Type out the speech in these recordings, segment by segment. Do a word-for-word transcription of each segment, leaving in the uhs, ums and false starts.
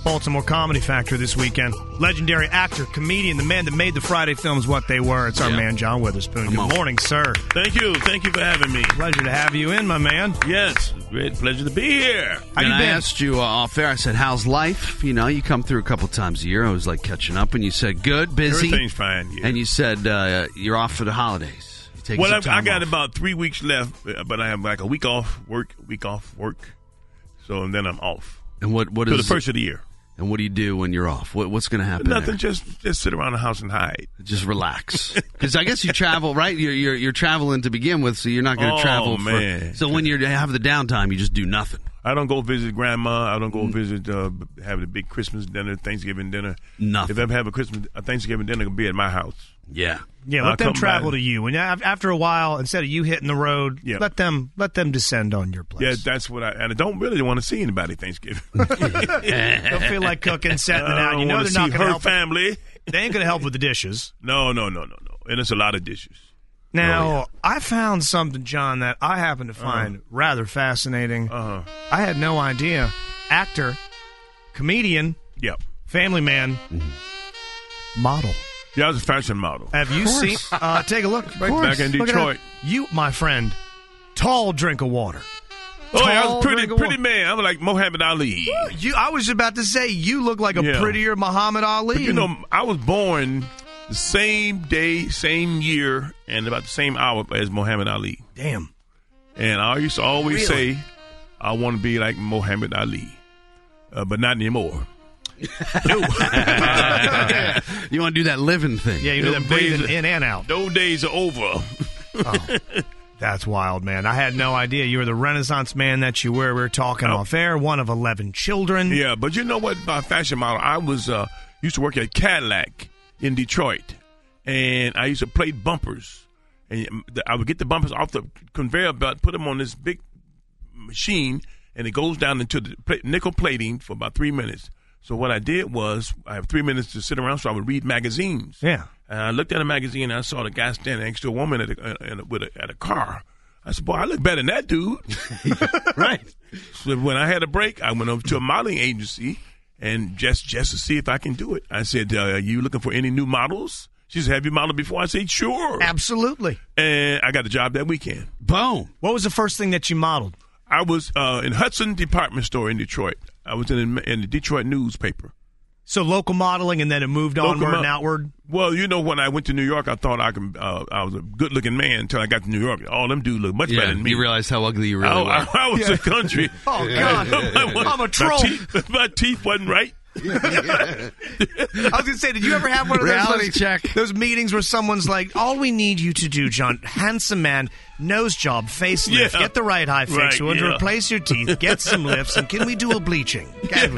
Baltimore Comedy Factory this weekend. Legendary actor, comedian, the man that made the Friday films what they were. It's our yeah. man, John Witherspoon. Come Good on. morning, sir. Thank you. Thank you for having me. Pleasure to have you in, my man. Yes, great pleasure to be here. How and you I been? asked you uh, off air, I said, how's life? You know, you come through a couple times a year. I was like catching up, and you said, good, busy. Everything's fine. Yeah. And you said uh, you're off for the holidays. You take well, some I've, time I got off. about three weeks left, but I have like a week off work, a week off work. So, and then I'm off. And what, what to is the first of the year. And what do you do when you're off? What, what's going to happen Nothing, there? just just sit around the house and hide. Just relax. Because I guess you travel, right? You're, you're you're traveling to begin with, so you're not going to Oh, travel. For, man. so when you have the downtime, you just do nothing. I don't go visit grandma. I don't Mm. go visit, uh, have a big Christmas dinner, Thanksgiving dinner. Nothing. If I ever have a Christmas, a Thanksgiving dinner, it'll be at my house. Yeah. Yeah, I'll let them come travel by. to you. And af- after a while, instead of you hitting the road, Yeah. let them let them descend on your place. Yeah, that's what I, and I don't really want to see anybody Thanksgiving. Don't feel like cooking, setting it I out. don't You know want they're to not see going to her help. family. They ain't going to help with the dishes. No, no, no, no, no. And it's a lot of dishes. Now, Oh, yeah. I found something, John, that I happen to find Uh-huh. rather fascinating. Uh-huh. I had no idea. Actor, comedian, Yep. family man, model. Yeah, I was a fashion model. Have you seen? Uh, take a look. Right Back in Look at Detroit. that. You, my friend, tall drink of water. Oh, yeah, I Tall was a pretty, drink of pretty water. man. I was like Muhammad Ali. You, I was about to say you look like a Yeah. prettier Muhammad Ali. But, you know, I was born the same day, same year, and about the same hour as Muhammad Ali. Damn. And I used to always Really? say, I want to be like Muhammad Ali. Uh, but not anymore. You want to do that living thing. Yeah, you know Them that breathing days are- in and out. Those days are over. That's wild, man. I had no idea you were the Renaissance man that you were. We were talking Oh. off air. One of eleven children. Yeah, but you know what? About fashion model, I was uh, used to work at Cadillac in Detroit, and I used to plate bumpers. And I would get the bumpers off the conveyor belt, put them on this big machine, and it goes down into the pla- nickel plating for about three minutes. So what I did was I have three minutes to sit around, so I would read magazines. Yeah. And I looked at a magazine, and I saw the guy standing next to a woman at a, at a, with a, at a car. I said, boy, I look better than that dude. Right. So when I had a break, I went over to a modeling agency and just just to see if I can do it. I said, uh, are you looking for any new models? She said, have you modeled before? I said, sure. Absolutely. And I got the job that weekend. Boom. What was the first thing that you modeled? I was uh, in Hudson Department Store in Detroit. I was in, in the Detroit newspaper. So local modeling, and then it moved Local onward mo- and outward. Well, you know, when I went to New York, I thought I could. Uh, I was a good-looking man until I got to New York. All them dudes look much Yeah, better than me. you realize how ugly you really I, were. I, I was a country. Oh, God. I'm a troll. My teeth, my teeth wasn't right. I was going to say, did you ever have one of those, Reality those, check. those meetings where someone's like, all we need you to do, John, handsome man, nose job, facelift, Yeah. get the right high fix, Right, we want to yeah. replace your teeth, get some lifts, and can we do a bleaching?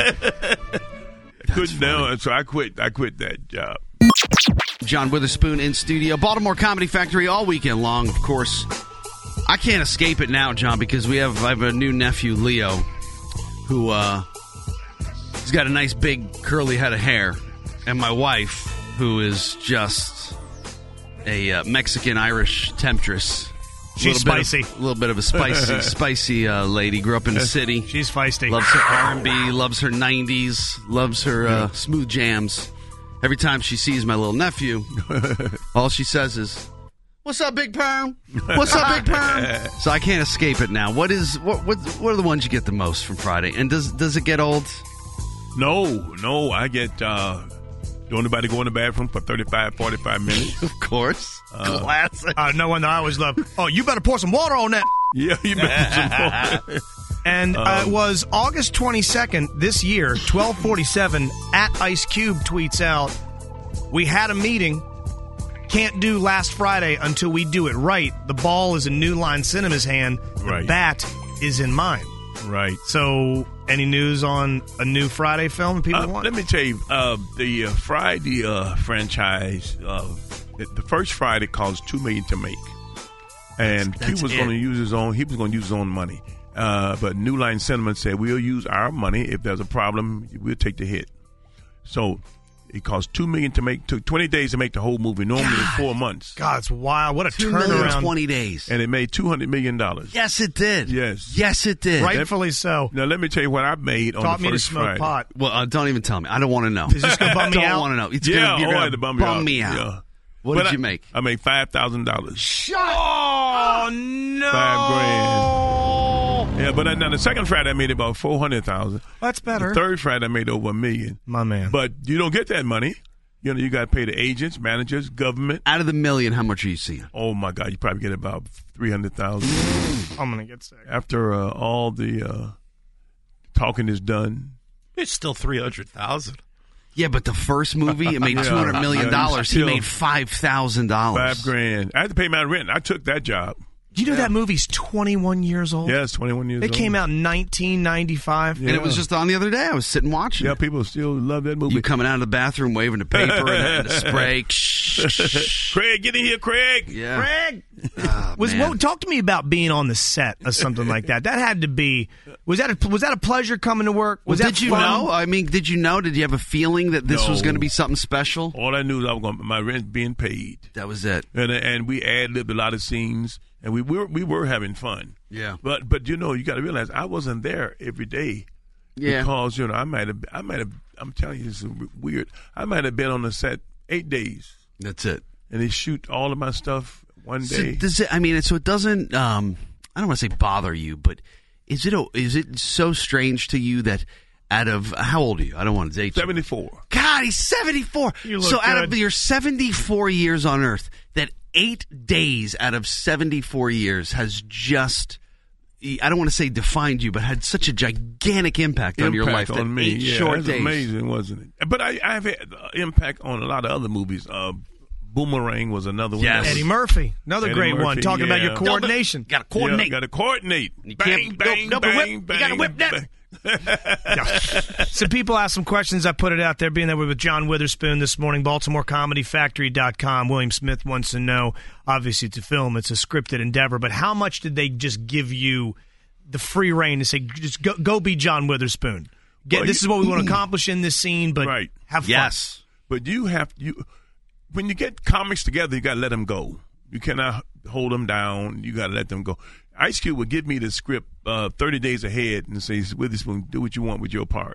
Couldn't do it, so I quit. I quit that job. John Witherspoon in studio. Baltimore Comedy Factory all weekend long, of course. I can't escape it now, John, because we have I have a new nephew, Leo, who uh, he's got a nice big curly head of hair, and my wife, who is just a uh, Mexican-Irish temptress. She's Little bit spicy. of- A little bit of a spicy, spicy uh, lady. Grew up in the city. She's feisty. Loves her R and B, loves her nineties, loves her uh, smooth jams. Every time she sees my little nephew, all she says is, "What's up, Big Perm? What's up, Big Perm?" So I can't escape it now. What is what? What, what are the ones you get the most from Friday? And does does it get old? No, no, I get. Uh, don't anybody go in the bathroom for thirty-five, forty-five minutes? Of course, classic. Uh, no one that I always love. Oh, you better pour some water on that. Yeah, you better some more. And uh, it was August twenty-second this year, twelve forty-seven, at Ice Cube tweets out, we had a meeting, can't do last Friday until we do it right. The ball is in New Line Cinema's hand. The Right. bat is in mine. Right. So, any news on a new Friday film people Uh, want? let me tell you, uh, the uh, Friday uh, franchise, uh, the, the first Friday cost two million to make, and That's he was it. going to use his own. He was going to use his own money, uh, but New Line Cinema said we'll use our money. If there's a problem, we'll take the hit. So It cost two million to make. Took twenty days to make the whole movie. Normally God. it's four months. God, it's wild. What a Two million turnaround. twenty days, And it made two hundred million dollars. yes, it did. Yes. yes, it did. Rightfully so. Now let me tell you what I made on Taught the me to first smoke Friday. pot. Well, uh, don't even tell me. I don't want to know. Is this gonna bum me don't out? want to know. It's Yeah, gonna, you're oh, gonna I had to bum you out. me out. Yeah. What But did I- you make? I made five thousand dollars. Shut Oh, no. Five grand. Yeah, but now the second Friday I made about four hundred thousand. That's better. The third Friday I made over a million. My man. But you don't get that money. You know, you got to pay the agents, managers, government. Out of the million, how much are you seeing? Oh my God, you probably get about three hundred thousand. I'm going to get sick. After uh, all the uh, talking is done. It's still three hundred thousand. Yeah, but the first movie, it made Yeah. two hundred million dollars. Yeah, He still- made five thousand dollars. Five grand. I had to pay my rent. I took that job. Do you know that movie's twenty-one years old? Yeah, it's twenty-one years It old. came out in nineteen ninety-five. And it was Yeah. just on the other day. I was sitting watching Yeah, it. people still love that movie. You coming out of the bathroom, waving the paper and, and the spray. Craig, get in here, Craig. Yeah. Craig! Ah, Was man. what, talk to me about being on the set of something like that. That had to be was that a, was that a pleasure coming to work? Was Well, that did you fun? know? I mean, did you know? Did you have a feeling that this was No. going to be something special? All I knew was I was going my rent being paid, That was it. and and we ad libbed a lot of scenes, and we were we were having fun. Yeah. But but you know you got to realize I wasn't there every day. Yeah. Because you know I might have I might have I'm telling you this is weird. I might have been on the set eight days, That's it. and they shoot all of my stuff one So day. does it, I mean, so it doesn't. Um, I don't want to say bother you, but is it a, is it so strange to you that out of how old are you? I don't want to date you. Seventy-four. God, he's seventy-four. You look So out good. of your seventy-four years on Earth, that eight days out of seventy-four years has just. I don't want to say defined you, but had such a gigantic impact, on your life. Impact on that me. eight Yeah, short that's days. amazing, wasn't it? But I, I've had uh, impact on a lot of other movies. Uh, Boomerang was another one. Yes. Eddie Murphy, another Eddie great one. Murphy, Talking about yeah. your coordination. Got to coordinate. Yeah, got to coordinate. You bang, can't- bang, no, no, bang, whip. bang, You bang. gotta whip that. Some people asked some questions. I put it out there. Being there with John Witherspoon this morning, Baltimore Comedy Factory dot com. William Smith wants to know, obviously it's a film, it's a scripted endeavor, but how much did they just give you the free reign to say, just go, go be John Witherspoon? Get, Well, this you- is what we want to accomplish in this scene, but Right. have fun. Yes. But you have you when you get comics together, you got to let them go. You cannot hold them down. You got to let them go. Ice Cube would give me the script uh, thirty days ahead and say, "Witherspoon, do what you want with your part."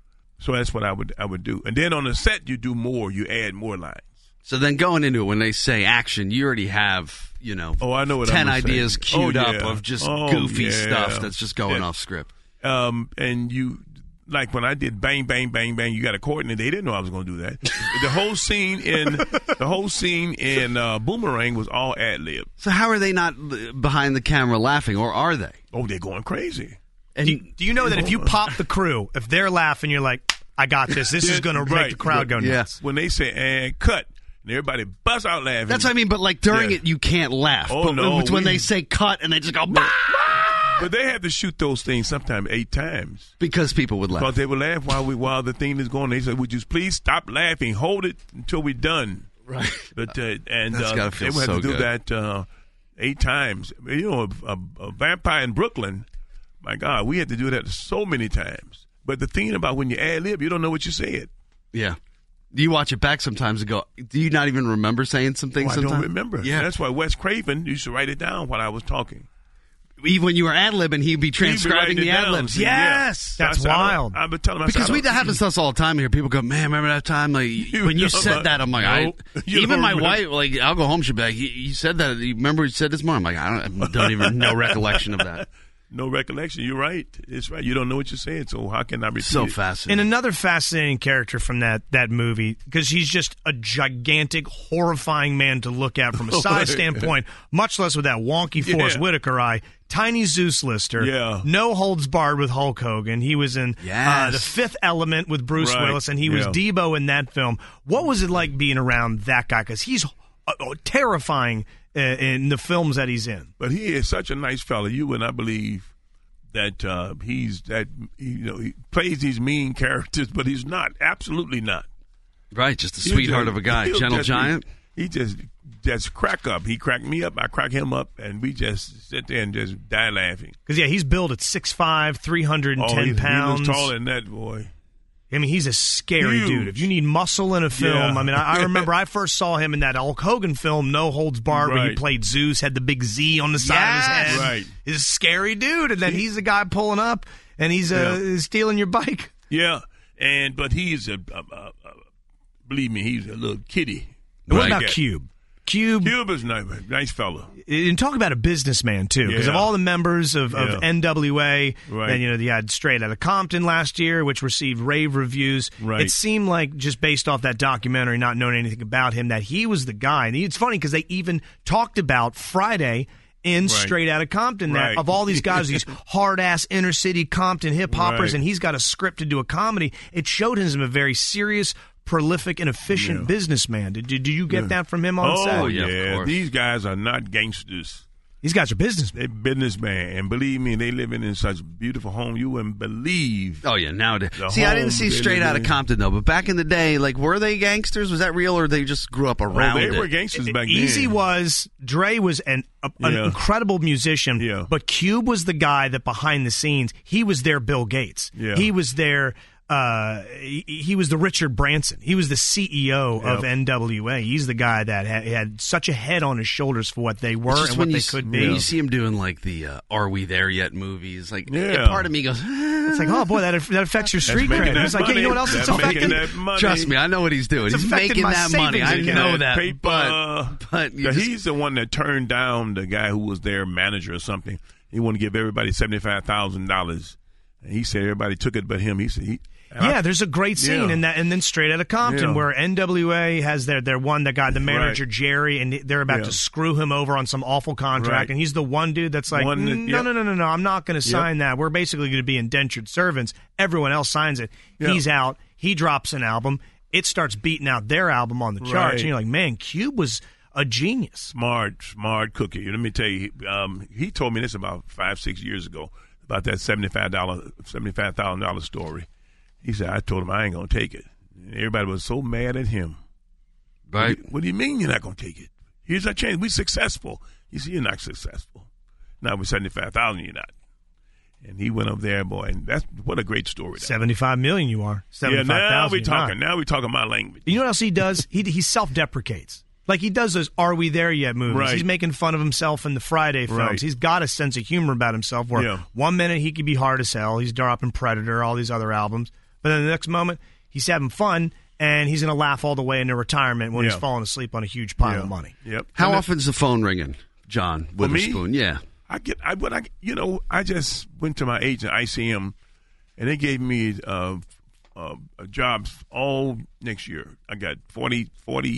So that's what I would I would do. And then on the set, you do more. You add more lines. So then going into it, when they say action, you already have, you know, Oh, I know what ten I'm gonna ideas say. queued Oh, up yeah. of just Oh, goofy yeah. stuff that's just going Yeah. off script. Um, and you, like when I did Bang Bang Bang Bang, you got to coordinate. They didn't know I was going to do that. The whole scene in the whole scene in uh, Boomerang was all ad lib. So how are they not uh, behind the camera laughing, or are they? Oh, they're going crazy. And Do, do you know that if you pop the crew, if they're laughing, you're like, I got this. This is going to Right. make the crowd go But nuts. When they say and cut, and everybody busts out laughing. that's what I mean. But like during Yeah. it, you can't laugh. Oh, but no, it's when we- they say cut and they just go bah! But they have to shoot those things sometimes eight times because people would because laugh. they will laugh while we while the thing is going. They say, "Would you please stop laughing? Hold it until we're done." Right. But uh, and That's uh, gotta they feel would have so to do good. that uh, eight times. You know, a, a, a vampire in Brooklyn. My God, we had to do that so many times. But the thing about when you ad lib, you don't know what you said. Yeah. You watch it back sometimes and go, do you not even remember saying some things Oh, I sometimes? don't remember. Yeah. That's why Wes Craven used to write it down while I was talking. Even when you were ad-libbing, he'd be He'd be transcribing writing the it down. ad-libs. Yeah. Yes! That's I said, I don't- wild. I've been telling him, I said, Because I we don't- that happens to us all the time here. People go, man, remember that time? Like when you know said about- that, I'm like, Nope. I, You even don't my remember. wife, like I'll go home, she'll be like, you, you said that. You remember you said this morning? I'm like, I don't, I don't even no recollection of that. No recollection. You're right. It's right. You don't know what you're saying, so how can I repeat So it? fascinating. And another fascinating character from that that movie, because he's just a gigantic, horrifying man to look at from a size standpoint, much less with that wonky Forrest Yeah. Whitaker eye. Tiny Zeus Lister, Yeah. no holds barred with Hulk Hogan. He was in uh, Yes. The Fifth Element with Bruce Right. Willis, and he was Yeah. Debo in that film. What was it like being around that guy? Because he's uh, uh, terrifying uh, in the films that he's in. But he is such a nice fella. You would not believe that uh, he's that. You know, he plays these mean characters, but he's not. Absolutely not. right, just a He'll sweetheart just- of a guy. he'll Gentle just- giant. He just just crack up. He cracked me up. I crack him up, and we just sit there and just die laughing. Because, yeah, he's billed at six five, three hundred ten oh, he, pounds. he was taller than that, boy. I mean, he's a scary Huge. dude. If you need muscle in a film, Yeah. I mean, I, I remember I first saw him in that Hulk Hogan film, No Holds Barred, where he Right. played Zeus, had the big Z on the side Yes. of his head. Right. He's a scary dude, and then he's the guy pulling up, and he's uh, Yeah. stealing your bike. Yeah, and but he's a, a, a, a believe me, he's a little kitty. And what Like about that. Cube? Cube, Cube is nice, nice fella. and talk about a businessman too, because Yeah. of all the members of, of Yeah. N W A, Right. and you know, you had Straight Outta Compton last year, which received rave reviews. Right. It seemed like, just based off that documentary, not knowing anything about him, that he was the guy. And it's funny because they even talked about Friday in Right. Straight Outta Compton, that Right. of all these guys, these hard ass inner city Compton hip hoppers, Right. and he's got a script to do a comedy. It showed him as a very serious, prolific, and efficient Yeah. businessman. Did, did, did you get that from him on Oh, set? yeah, of yeah. course. These guys are not gangsters. These guys are businessmen. They businessmen, and believe me, they living in such beautiful home. You wouldn't believe. Oh yeah, nowadays. The See, I didn't home see they Straight live Outta in. Compton though, but back in the day, like, were they gangsters? Was that real, or they just grew up around Oh, they it? were gangsters back Easy then. was, Dre was an a, an Yeah. incredible musician, Yeah. but Cube was the guy that behind the scenes, he was their Bill Gates. Yeah. He was their, uh, he, he was the Richard Branson. He was the C E O of Yep. N W A. He's the guy that had, had such a head on his shoulders for what they were It's just and when what you, they s- could when be. you see him doing like the uh, "Are We There Yet" movies, like Yeah. part of me goes, It's like, oh boy, that that affects your street making cred. that It's like, yeah, you know what else money. it's That's affecting? making that money. "Trust me, I know what he's doing. It's He's affected making my that money. I savings know account. that." Paper, but but you Yeah, just- he's the one that turned down the guy who was their manager or something. He wanted to give everybody seventy-five thousand dollars, and he said everybody took it but him. He said he. and I- Yeah, there's a great scene Yeah. in that, and then Straight Outta Compton, Yeah. where N W A has their their one that got the manager Right. Jerry, and they're about Yeah. to screw him over on some awful contract, Right. and he's the one dude that's like, One that- "Mm, no, yep. no, no, no, no, I'm not going to sign that. We're basically going to be indentured servants. Everyone else signs it. Yeah. He's out. He drops an album. It starts beating out their album on the charts, Right. and you're like, man, Cube was a genius. Smart, smart cookie. Let me tell you, um, he told me this about five, six years ago about that seventy-five dollar, seventy-five thousand dollar story. He said, I told him I ain't gonna take it. And everybody was so mad at him. right. What do, you, what do you mean you're not gonna take it? Here's our chance. We're successful. He said, you're not successful. Not with seventy-five thousand, you're not. And he went up there, boy, and that's what a great story. That seventy-five million you are. yeah, seventy-five now thousand we're you're not. talking. Now we're talking my language. You know what else he does? He he self-deprecates. Like he does those "Are We There Yet" movies. Right. He's making fun of himself in the Friday films. Right. He's got a sense of humor about himself. Where Yeah. one minute he could be hard as hell, he's dropping Predator, all these other albums, but then the next moment he's having fun and he's going to laugh all the way into retirement when Yeah. he's falling asleep on a huge pile Yeah. of money. Yep. How And then- often's the phone ringing, John me? Witherspoon? Yeah. I get, I, but I, you know, I just went to my agent, I C M, and they gave me uh, uh, jobs all next year. I got forty,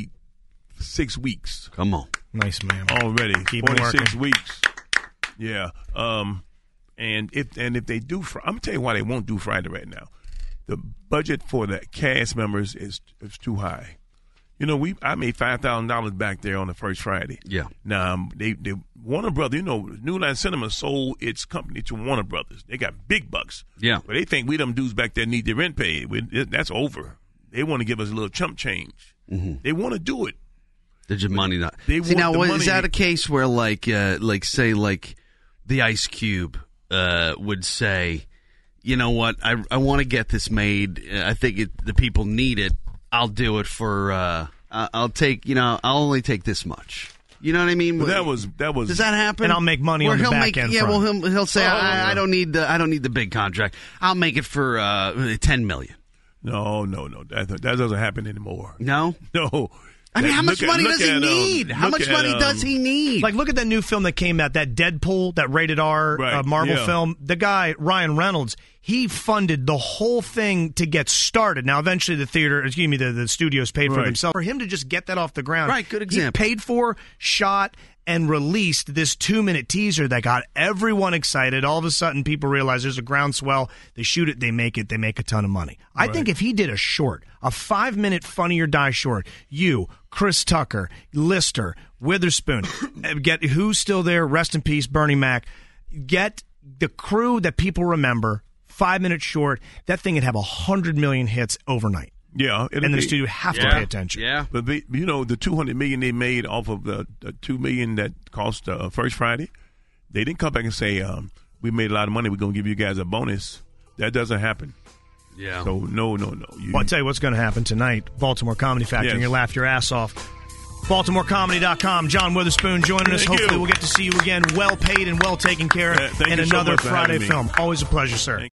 forty-six weeks Come on. Nice man. already. Keep 'em forty-six working. weeks. Yeah. Um, and if and if they do, Fri- I'm gonna tell you why they won't do Friday right now. The budget for the cast members is is too high. You know, we I made five thousand dollars back there on the first Friday. Yeah. Now um, they they Warner Brothers, you know, New Line Cinema sold its company to Warner Brothers. They got big bucks. Yeah. But they think we them dudes back there need their rent paid. We, that's over. They want to give us a little chump change. Mm-hmm. They want to do it. Did your money not? They See want now, the was, money. is that a case where, like, uh, like say, like the Ice Cube uh, would say, you know what, I I want to get this made. I think it, the people need it. I'll do it for. Uh, I- I'll take. You know, I'll only take this much. You know what I mean? But that was that was. Does that happen? And I'll make money Where on the he'll back make, end Yeah, front. well, he'll, he'll say, Oh, I, yeah. I don't need the I don't need the big contract. I'll make it for uh, ten million. No, no, no. That that doesn't happen anymore. No. No. I mean, That- how much look at- money look does he at, um, need? How look much at, money um, does he need? Like, look at that new film that came out, that Deadpool, that rated R Right, uh, Marvel yeah. film. The guy, Ryan Reynolds, he funded the whole thing to get started. Now, eventually the theater, excuse me, the, the studios paid for Right. themselves. For him to just get that off the ground. Right, good example. He paid for, shot, and released this two-minute teaser that got everyone excited. All of a sudden, people realize there's a groundswell. They shoot it, they make it, they make a ton of money. I think if he did a short, a five-minute Funny or Die short, you, Chris Tucker, Lister, Witherspoon, get who's still there, rest in peace, Bernie Mac, get the crew that people remember, five-minute short, that thing would have one hundred million hits overnight. Yeah, it'll And the be- studio have to Yeah. pay attention. Yeah. But they, you know, the two hundred million they made off of the, the two million that cost uh, First Friday, they didn't come back and say um, we made a lot of money. We're gonna give you guys a bonus. That doesn't happen. Yeah. So no, no, no. You, Well, I'll tell you what's going to happen tonight. Baltimore Comedy Factory. Yes. And you laugh your ass off. Baltimore Comedy dot com. John Witherspoon joining us. Thank Hopefully you. we'll get to see you again, well paid and well taken care of Yeah, thank in you so another much for Friday having me. film. Always a pleasure, sir. Thank